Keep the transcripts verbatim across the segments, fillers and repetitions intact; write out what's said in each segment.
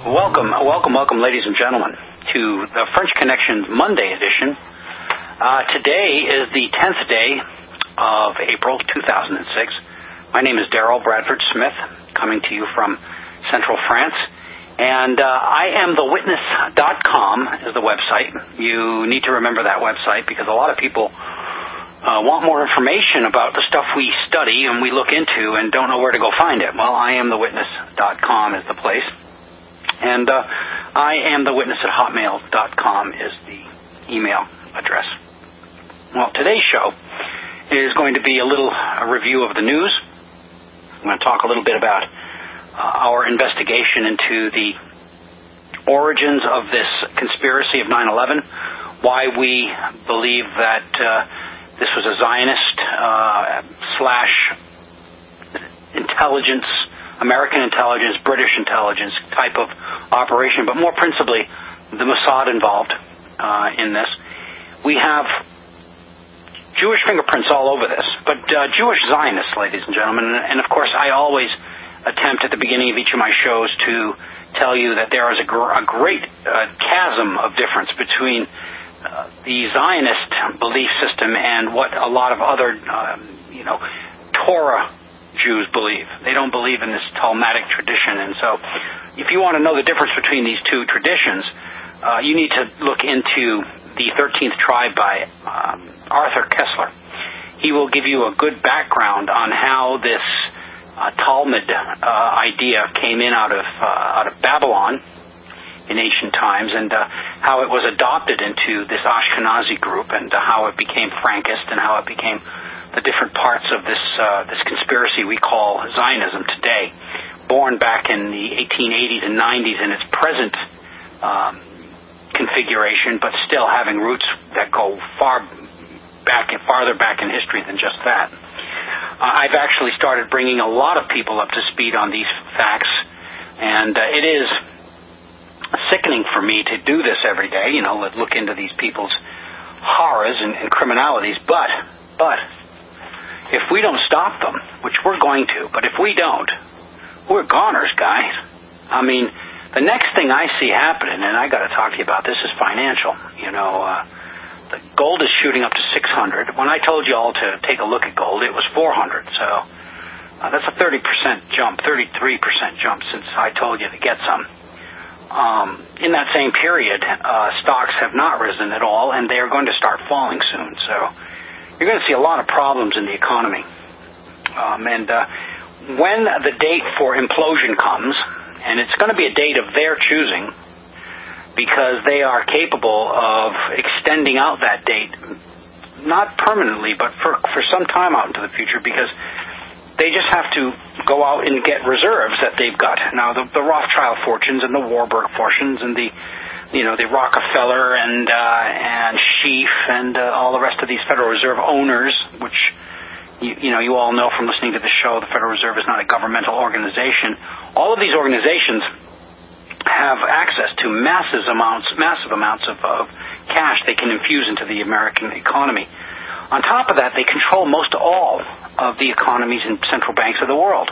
Welcome, welcome, welcome, ladies and gentlemen, to the French Connection Monday edition. Uh, today is the tenth day of April two thousand six. My name is Darrell Bradford Smith, coming to you from Central France. And uh, I am the witness dot com is the website. You need to remember that website because a lot of people uh, want more information about the stuff we study and we look into and don't know where to go find it. Well, I am the witness dot com is the place. And uh, I am the witness at hotmail dot com is the email address. Well, today's show is going to be a little a review of the news. I'm going to talk a little bit about uh, our investigation into the origins of this conspiracy of nine eleven, why we believe that uh, this was a Zionist uh, slash intelligence, American intelligence, British intelligence type of operation, but more principally the Mossad involved uh, in this. We have Jewish fingerprints all over this, but uh, Jewish Zionists, ladies and gentlemen, and of course I always attempt at the beginning of each of my shows to tell you that there is a, gr- a great uh, chasm of difference between uh, the Zionist belief system and what a lot of other, uh, you know, Torah Jews believe. They don't believe in this Talmudic tradition, and so if you want to know the difference between these two traditions, uh, you need to look into the thirteenth Tribe by um, Arthur Kessler. He will give you a good background on how this uh, Talmud uh, idea came in out of uh, out of Babylon in ancient times, and uh, how it was adopted into this Ashkenazi group, and uh, how it became Frankist, and how it became the different parts of this uh, this conspiracy we call Zionism today, born back in the eighteen eighties and nineties in its present um, configuration, but still having roots that go far back and farther back in history than just that. Uh, I've actually started bringing a lot of people up to speed on these facts, and uh, it is sickening for me to do this every day, you know, look into these people's horrors and, and criminalities, but, but, if we don't stop them, which we're going to, but if we don't, we're goners, guys. I mean, the next thing I see happening, and I got to talk to you about this, is financial. You know, uh, the gold is shooting up to six hundred. When I told you all to take a look at gold, it was four hundred. So uh, that's a thirty percent jump, thirty-three percent jump since I told you to get some. Um, in that same period, uh, stocks have not risen at all, and they are going to start falling soon. So you're going to see a lot of problems in the economy. Um, and uh, when the date for implosion comes, and it's going to be a date of their choosing, because they are capable of extending out that date, not permanently, but for, for some time out into the future, because they just have to go out and get reserves that they've got. Now, the, the Rothschild fortunes and the Warburg fortunes and the, you know, the Rockefeller and uh, and Schiff and uh, all the rest of these Federal Reserve owners, which, you, you know, you all know from listening to the show, the Federal Reserve is not a governmental organization. All of these organizations have access to massive amounts, massive amounts of, of cash they can infuse into the American economy. On top of that, they control most all of the economies and central banks of the world.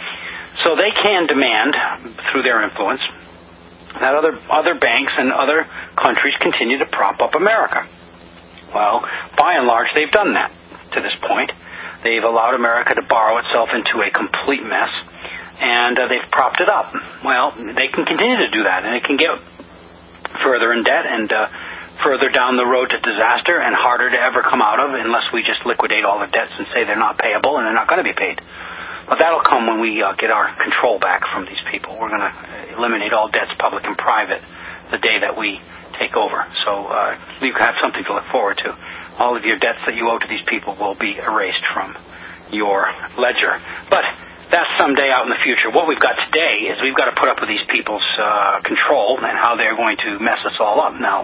So they can demand, through their influence, that other other banks and other countries continue to prop up America. Well, by and large, they've done that to this point. They've allowed America to borrow itself into a complete mess, and uh, they've propped it up. Well, they can continue to do that, and it can get further in debt and uh, further down the road to disaster and harder to ever come out of unless we just liquidate all the debts and say they're not payable and they're not going to be paid. But that'll come when we uh, get our control back from these people. We're going to eliminate all debts, public and private, the day that we take over. So uh, you have something to look forward to. All of your debts that you owe to these people will be erased from your ledger. But that's someday out in the future. What we've got today is we've got to put up with these people's uh, control and how they're going to mess us all up. Now,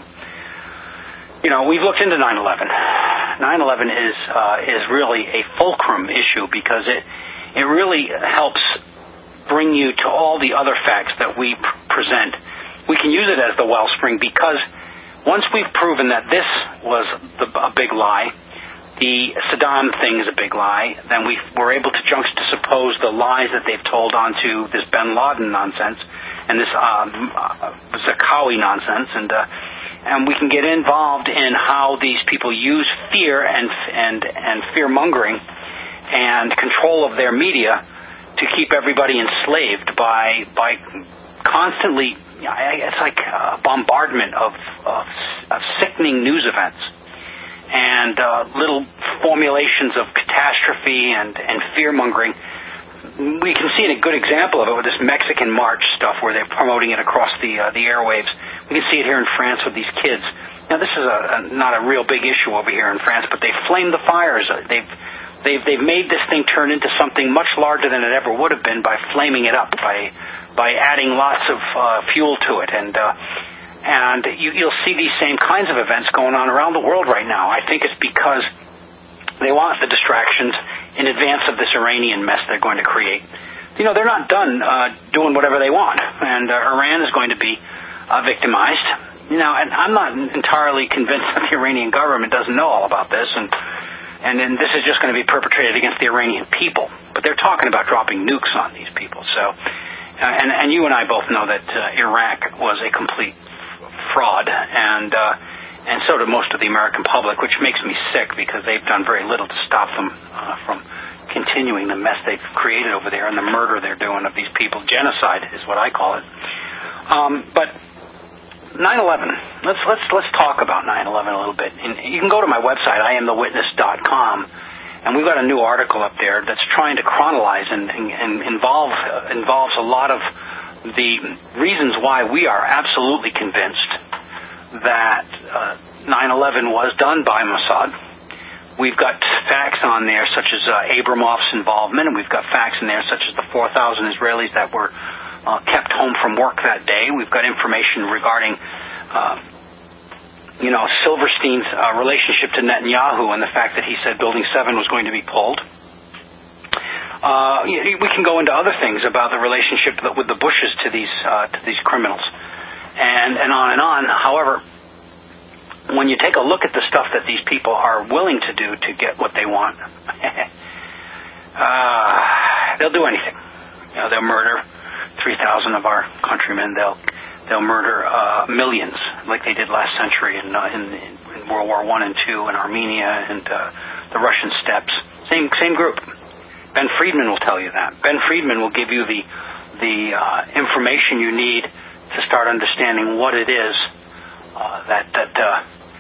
you know, we've looked into nine eleven. nine eleven is uh, is really a fulcrum issue because it it really helps bring you to all the other facts that we pr- present. We can use it as the wellspring because once we've proven that this was the, a big lie, the Saddam thing is a big lie, then we were able to juxtapose the lies that they've told onto this bin Laden nonsense, and this um, uh, Zakawi nonsense, and uh, and we can get involved in how these people use fear and and and fear mongering and control of their media to keep everybody enslaved by by constantly. It's like a bombardment of, of, of sickening news events and uh, little formulations of catastrophe and, and fear-mongering. We can see a good example of it with this Mexican March stuff where they're promoting it across the uh, the airwaves. We can see it here in France with these kids. Now, this is a, a, not a real big issue over here in France, but they flamed the fires. They've, they've, they've made this thing turn into something much larger than it ever would have been by flaming it up, by by adding lots of uh, fuel to it. And uh, and you, you'll see these same kinds of events going on around the world right now. I think it's because they want the distractions in advance of this Iranian mess they're going to create. You know, they're not done uh, doing whatever they want, and uh, Iran is going to be uh, victimized. You know, and I'm not entirely convinced that the Iranian government doesn't know all about this, and and then this is just going to be perpetrated against the Iranian people. But they're talking about dropping nukes on these people, so... Uh, and, and you and I both know that uh, Iraq was a complete fraud, and uh, and so did most of the American public, which makes me sick because they've done very little to stop them uh, from continuing the mess they've created over there and the murder they're doing of these people. Genocide is what I call it. Um, but nine eleven, let's let's let's talk about nine eleven a little bit. And you can go to my website, I am the witness dot com. And we've got a new article up there that's trying to chronologize and, and, and involve, uh, involves a lot of the reasons why we are absolutely convinced that uh, nine eleven was done by Mossad. We've got facts on there such as uh, Abramov's involvement, and we've got facts in there such as the four thousand Israelis that were uh, kept home from work that day. We've got information regarding... Uh, You know, Silverstein's uh, relationship to Netanyahu and the fact that he said Building seven was going to be pulled. Uh, we can go into other things about the relationship with the Bushes to these uh, to these criminals, and and on and on. However, when you take a look at the stuff that these people are willing to do to get what they want, uh, they'll do anything. You know, they'll murder three thousand of our countrymen. They'll They'll murder uh, millions, like they did last century in, uh, in, in World War One and Two, in Armenia and uh, the Russian steppes. Same same group. Ben Friedman will tell you that. Ben Friedman will give you the the uh, information you need to start understanding what it is uh, that that uh,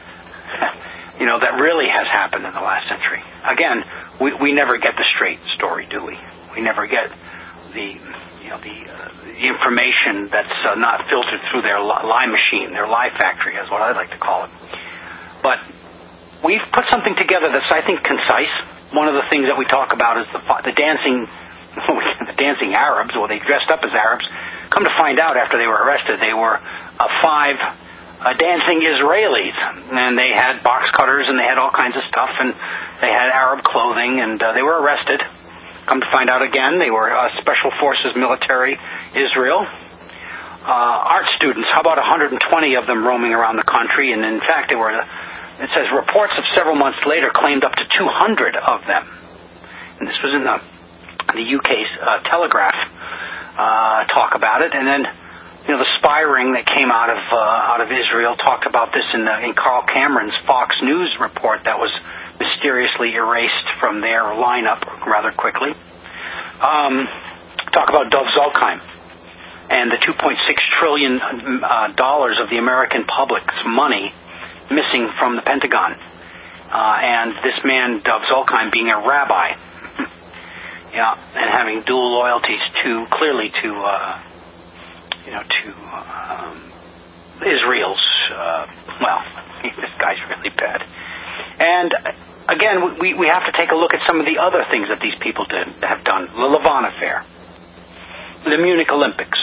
you know that really has happened in the last century. Again, we we never get the straight story, do we? We never get the you know the, uh, the information that's uh, not filtered through their lie machine, their lie factory, is what I like to call it. But we've put something together that's, I think, concise. One of the things that we talk about is the the dancing the dancing Arabs, or they dressed up as Arabs. Come to find out, after they were arrested, they were uh, five uh, dancing Israelis, and they had box cutters and they had all kinds of stuff, and they had Arab clothing, and uh, they were arrested. Come to find out again, they were uh, Special Forces military Israel. Uh, art students, how about one hundred twenty of them roaming around the country? And in fact, they were, it says reports of several months later claimed up to two hundred of them. And this was in the, the U K's uh, Telegraph uh, talk about it. And then, you know, the spy ring that came out of uh, out of Israel talked about this in, the, in Carl Cameron's Fox News report that was mysteriously erased from their lineup rather quickly. Um, talk about Dov Zolkheim and the two point six trillion dollars uh, of the American public's money missing from the Pentagon. Uh, and this man, Dov Zolkheim, being a rabbi, yeah, and having dual loyalties to, clearly to, uh, you know, to um, Israel's, uh, well, this guy's really bad. And again, we, we have to take a look at some of the other things that these people did, have done. The Lavon affair, the Munich Olympics,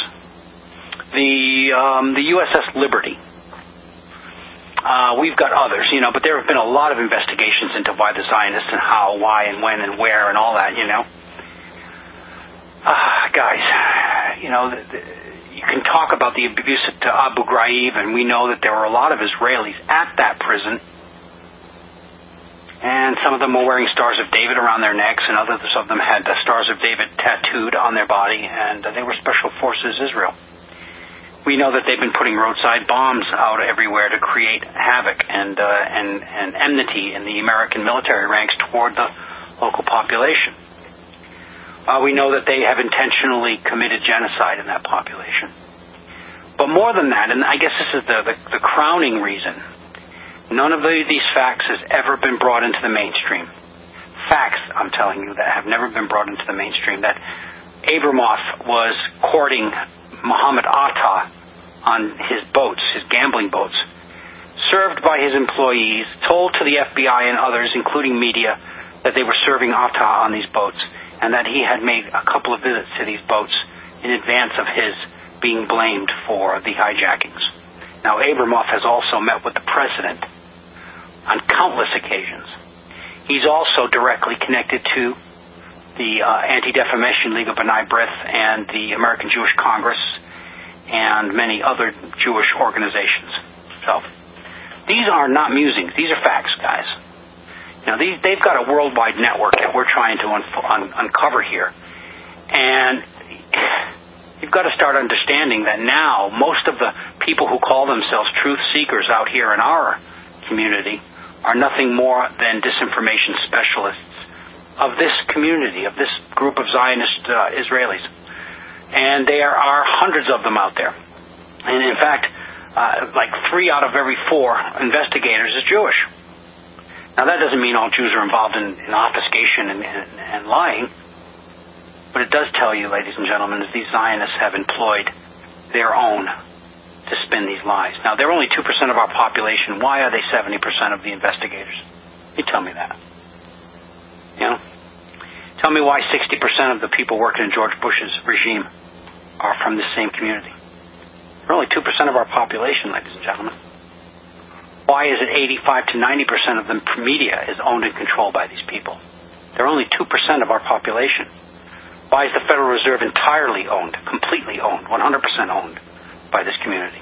the um, the U S S Liberty. Uh, we've got others, you know, but there have been a lot of investigations into why the Zionists and how, why, and when, and where, and all that, you know. Uh, guys, you know, the, the, you can talk about the abuse at Abu Ghraib, and we know that there were a lot of Israelis at that prison. And some of them were wearing Stars of David around their necks, and others of them had the Stars of David tattooed on their body, and uh, they were Special Forces Israel. We know that they've been putting roadside bombs out everywhere to create havoc and uh, and, and enmity in the American military ranks toward the local population. Uh, we know that they have intentionally committed genocide in that population. But more than that, and I guess this is the, the, the crowning reason, none of the, these facts has ever been brought into the mainstream. Facts, I'm telling you, that have never been brought into the mainstream. That Abramoff was courting Muhammad Atta on his boats, his gambling boats, served by his employees, told to the F B I and others, including media, that they were serving Atta on these boats, and that he had made a couple of visits to these boats in advance of his being blamed for the hijackings. Now, Abramoff has also met with the president on countless occasions. He's also directly connected to the uh, Anti-Defamation League of B'nai B'rith and the American Jewish Congress and many other Jewish organizations. So, these are not musings. These are facts, guys. You know, these, they've got a worldwide network that we're trying to un- un- uncover here. And you've got to start understanding that now most of the people who call themselves truth seekers out here in our community are nothing more than disinformation specialists of this community, of this group of Zionist uh, Israelis. And there are hundreds of them out there. And in fact, uh, like three out of every four investigators is Jewish. Now, that doesn't mean all Jews are involved in, in obfuscation and, and, and lying. But it does tell you, ladies and gentlemen, that these Zionists have employed their own to spin these lies. Now, they're only two percent of our population. Why are they seventy percent of the investigators? You tell me that. You know? Tell me why sixty percent of the people working in George Bush's regime are from the same community. They're only two percent of our population, ladies and gentlemen. Why is it eighty-five to ninety percent of the media is owned and controlled by these people? They're only two percent of our population. Why is the Federal Reserve entirely owned, completely owned, one hundred percent owned by this community?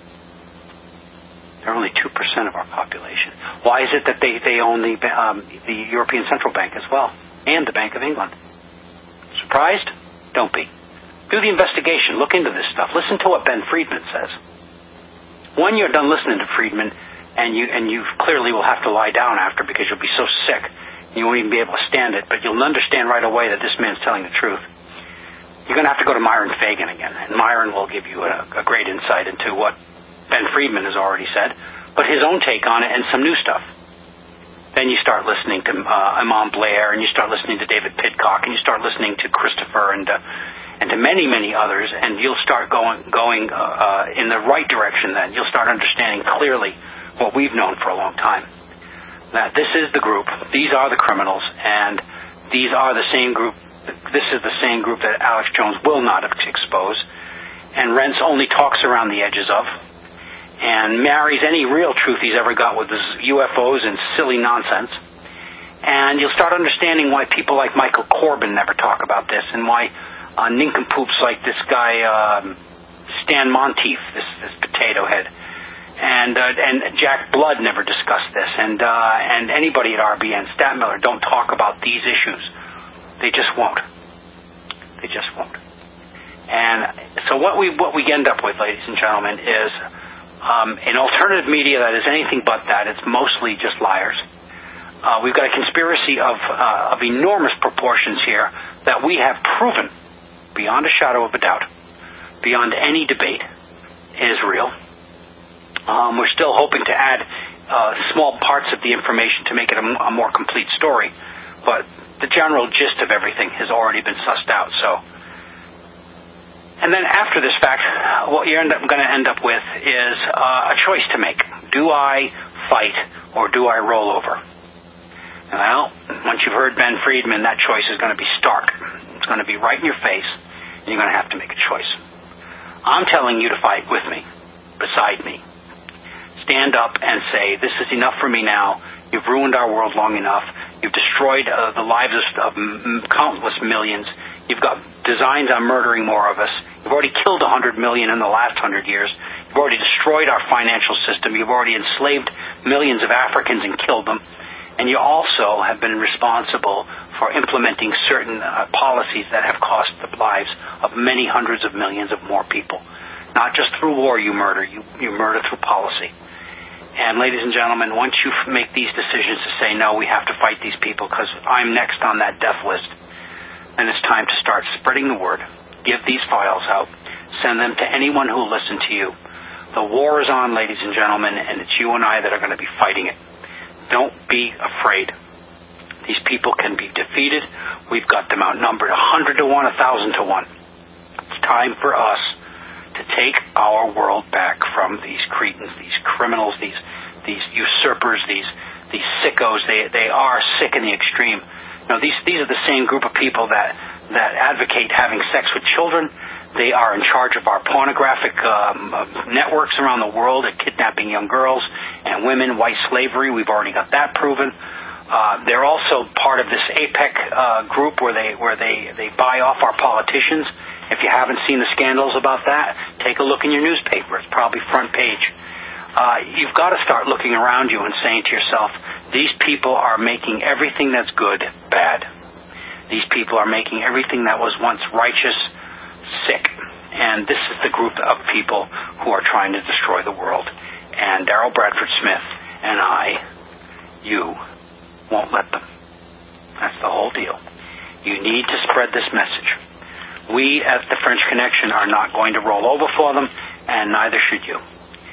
They're only two percent of our population. Why is it that they, they own the, um, the European Central Bank as well, and the Bank of England? Surprised? Don't be. Do the investigation. Look into this stuff. Listen to what Ben Friedman says. When you're done listening to Friedman, and you and you clearly will have to lie down after because you'll be so sick, you won't even be able to stand it, but you'll understand right away that this man's telling the truth. You're going to have to go to Myron Fagan again, and Myron will give you a, a great insight into what Ben Friedman has already said, but his own take on it and some new stuff. Then you start listening to uh, Imam Blair, and you start listening to David Pidcock, and you start listening to Christopher and uh, and to many, many others, and you'll start going going uh, uh, in the right direction then. You'll start understanding clearly what we've known for a long time. That this is the group, these are the criminals, and these are the same group, this is the same group that Alex Jones will not expose, and Rents only talks around the edges of, and marries any real truth he's ever got with his U F Os and silly nonsense. And you'll start understanding why people like Michael Corbin never talk about this, and why uh, nincompoops like this guy, um, Stan Monteith, this, this potato head, and uh, and Jack Blood never discussed this, and uh, and anybody at R B N, Stat Miller, don't talk about these issues. They just won't. They just won't. And so what we what we end up with, ladies and gentlemen, is um, an alternative media that is anything but that. It's mostly just liars. Uh, we've got a conspiracy of uh, of enormous proportions here that we have proven, beyond a shadow of a doubt, beyond any debate, is real. Um, we're still hoping to add uh, small parts of the information to make it a, a more complete story, but the general gist of everything has already been sussed out. So, and then after this fact, what you're end up, going to end up with is uh, a choice to make. Do I fight or do I roll over? Well, once you've heard Ben Friedman, that choice is going to be stark. It's going to be right in your face, and you're going to have to make a choice. I'm telling you to fight with me, beside me. Stand up and say, this is enough for me now. You've ruined our world long enough. You've destroyed uh, the lives of, of m- countless millions. You've got designs on murdering more of us. You've already killed one hundred million in the last one hundred years. You've already destroyed our financial system. You've already enslaved millions of Africans and killed them. And you also have been responsible for implementing certain uh, policies that have cost the lives of many hundreds of millions of more people. Not just through war you murder, you, you murder through policy. And ladies and gentlemen, once you make these decisions to say, no, we have to fight these people because I'm next on that death list, then it's time to start spreading the word. Give these files out. Send them to anyone who will listen to you. The war is on, ladies and gentlemen, and it's you and I that are going to be fighting it. Don't be afraid. These people can be defeated. We've got them outnumbered a hundred to one, a thousand to one. It's time for us to take our world back from these cretins, these criminals, these these usurpers, these these sickos. They they are sick in the extreme. You know, these these are the same group of people that that advocate having sex with children. They are in charge of our pornographic um, networks around the world at kidnapping young girls and women, white slavery. We've already got that proven. Uh, they're also part of this APEC uh, group where they where they, they buy off our politicians. If you haven't seen the scandals about that, take a look in your newspaper. It's probably front page. Uh, you've got to start looking around you and saying to yourself, these people are making everything that's good bad. These people are making everything that was once righteous sick. And this is the group of people who are trying to destroy the world. And Daryl Bradford Smith and I, you, won't let them. That's the whole deal. You need to spread this message. We at the French Connection are not going to roll over for them, and neither should you.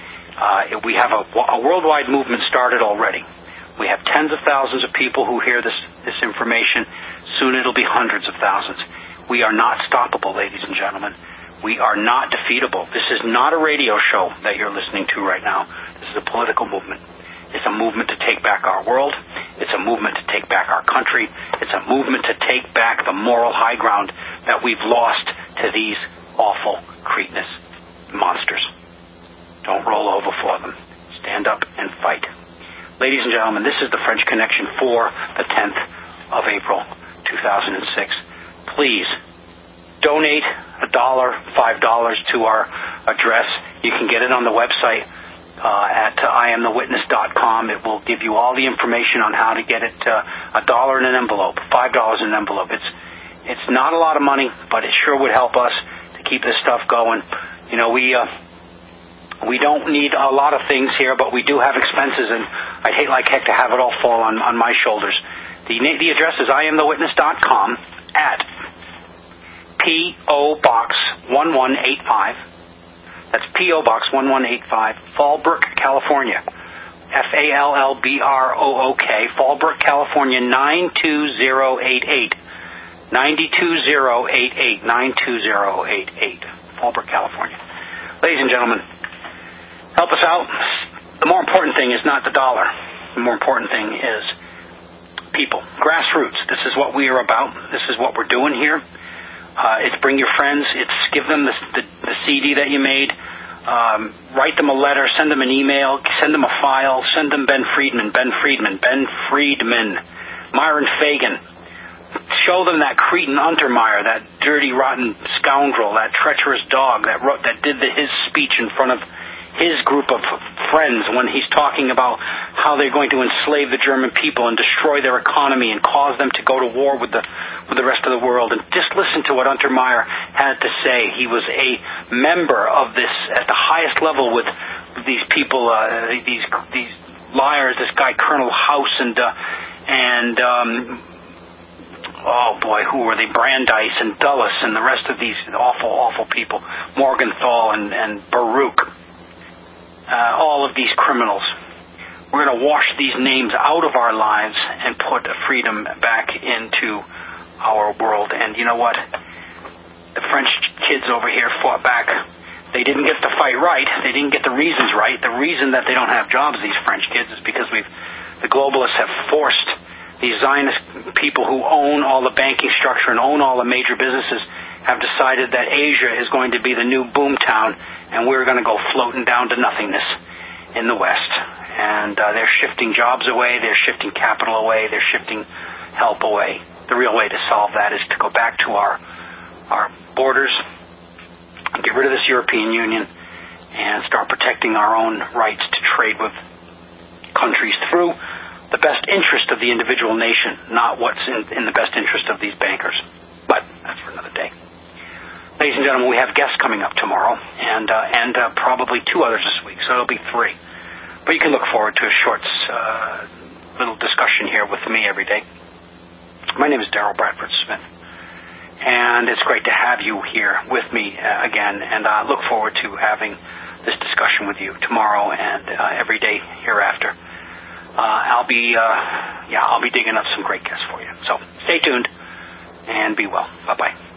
Uh, we have a, a worldwide movement started already. We have tens of thousands of people who hear this, this information. Soon it'll be hundreds of thousands. We are not stoppable, ladies and gentlemen. We are not defeatable. This is not a radio show that you're listening to right now. This is a political movement. It's a movement to take back our world. It's a movement to take back our country. It's a movement to take back the moral high ground that we've lost to these awful, cretinous monsters. Don't roll over for them. Stand up and fight. Ladies and gentlemen, this is the French Connection for the tenth of April, two thousand six. Please donate a dollar, five dollars to our address. You can get it on the website. Uh, at uh, I am the witness dot com. It will give you all the information on how to get it. Uh, a dollar in an envelope, five dollars in an envelope. It's it's not a lot of money, but it sure would help us to keep this stuff going. You know, we uh, we don't need a lot of things here, but we do have expenses, and I'd hate like heck to have it all fall on, on my shoulders. The the address is I am the witness dot com at P O Box one one eight five. That's P O Box one one eight five, Fallbrook, California. F A L L B R O O K, Fallbrook, California, nine two zero eight eight. nine two zero eight eight. nine two zero eight eight. Fallbrook, California. Ladies and gentlemen, help us out. The more important thing is not the dollar. The more important thing is people. Grassroots. This is what we are about. This is what we're doing here. Uh, it's bring your friends. It's give them the, the, the C D that you made. Um, write them a letter. Send them an email. Send them a file. Send them Ben Friedman. Ben Friedman. Ben Friedman. Myron Fagan. Show them that cretin Untermeyer, that dirty, rotten scoundrel, that treacherous dog that wrote, that did the, his speech in front of his group of friends when he's talking about how they're going to enslave the German people and destroy their economy and cause them to go to war with the with the rest of the world. And just listen to what Untermeyer had to say. He was a member of this at the highest level with these people, uh, these these liars. This guy Colonel House and uh, and um, oh boy, who were they? Brandeis and Dulles and the rest of these awful, awful people. Morgenthau and and Baruch. Uh, all of these criminals. We're going to wash these names out of our lives and put freedom back into our world. And you know what? The French kids over here fought back. They didn't get the fight right. They didn't get the reasons right. The reason that they don't have jobs, these French kids, is because we've the globalists have forced these Zionist people who own all the banking structure and own all the major businesses have decided that Asia is going to be the new boom town, and we're going to go floating down to nothingness in the West. And uh, they're shifting jobs away, they're shifting capital away, they're shifting help away. The real way to solve that is to go back to our our borders, get rid of this European Union, and start protecting our own rights to trade with countries through the best interest of the individual nation, not what's in, in the best interest of these bankers. But that's for another day. ladies and gentlemen, we have guests coming up tomorrow, and uh, and uh, probably two others this week, so it'll be three. But you can look forward to a short uh, little discussion here with me every day. My name is Daryl Bradford Smith, and it's great to have you here with me uh, again, and I look forward to having this discussion with you tomorrow and uh, every day hereafter. Uh, I'll be, uh, yeah, I'll be digging up some great guests for you. So stay tuned and be well. Bye-bye.